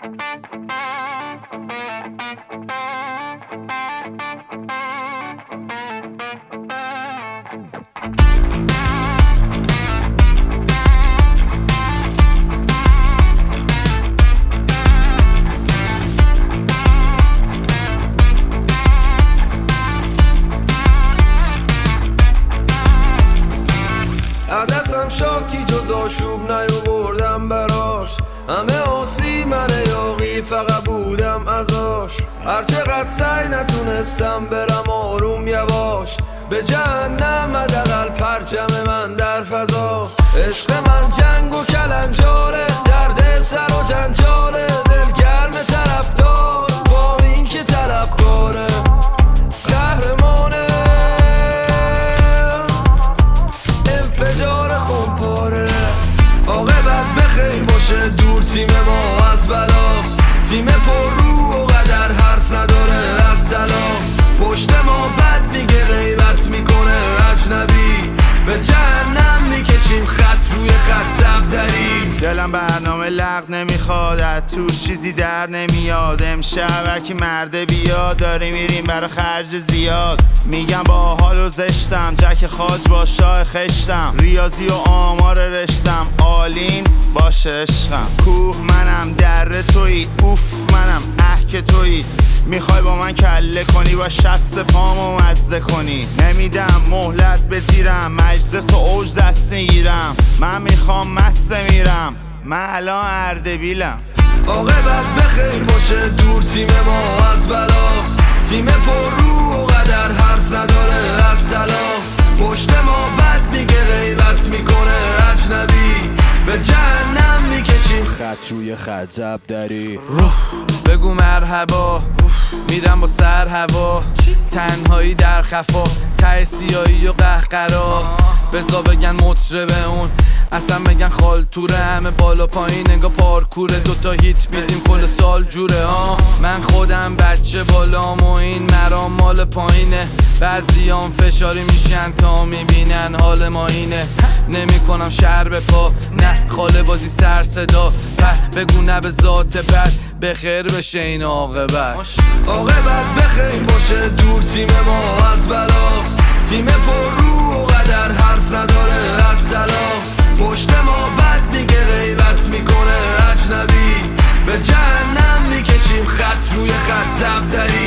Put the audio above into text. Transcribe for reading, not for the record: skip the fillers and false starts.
عدسم شاکی جز آشوب نیاوردم براش، همه آسی من یاقی فقط بودم ازاش. هرچقدر سعی نتونستم برم آروم یواش، به جهنم حداقل پرچم من در فضاست. عشق من جنگ و کلنجاره، درد سر و جنجاله، دلگرم طرفدار با این که طلبکاره. قهرمانه انفجار خونپاره، عاقبت بخیر باشه دور تیم ما از بلاست. تیم پر رو و قدر حرف نداره از تلاست، پشت ما بد میگه غیبت میکنه اجنبی، به جهنم میکشیم خط روی خط زبدری. دلم برنامه لغ نمیخواد، از توش چیزی در نمیاد. امشب هرکی مرده بیاد، داریم میریم برا خرج زیاد. میگم با حال و زشتم، جک خاج با شاه خشتم. ریاضی و آمار رشتم، آلین باشه عشقم. کوه منم در تویی، اوف منم که تویی. میخوای با من کله کنی، با شست پامو مزه کنی. نمیدم مهلت بزیرم، مجلس و اوج دست میگیرم. من میخوام مسته میرم، من الان اردبیلم. عاقبت بخیر باشه دور تیم ما از بلاست. تیم پر رو و قدر حرف نداره از تلاست، پشت ما بد میگه غیبت میکنه اجنبی، به جهنم میکشیم خط روی خط زبدری. بگو مرحبا، میرم با سر هوا. تنهایی در خفا، ته سیایی و قهقرا. بزا بگن مطربه اون، اصلا بگن خالتوره. همه بالا پایین انگا پارکوره، دوتا هیت میدیم کل سال جوره ها. من خودم بچه بالام و این مرام مال پایینه. بعضیام فشاری میشن تا میبینن حال ما اینه. نمی کنم شهر به پا، نه خاله بازی سر صدا. بگو نه به ذات بد، بخیر بشه این عاقبت. عاقبت بخیر باشه دور تیم ما از بلاست. تیم پر رو و قدر حرف نداره از تلاست، پشت ما بد میگه غیبت میکنه اجنبی، به جهنم میکشیم خط روی خط زبدری.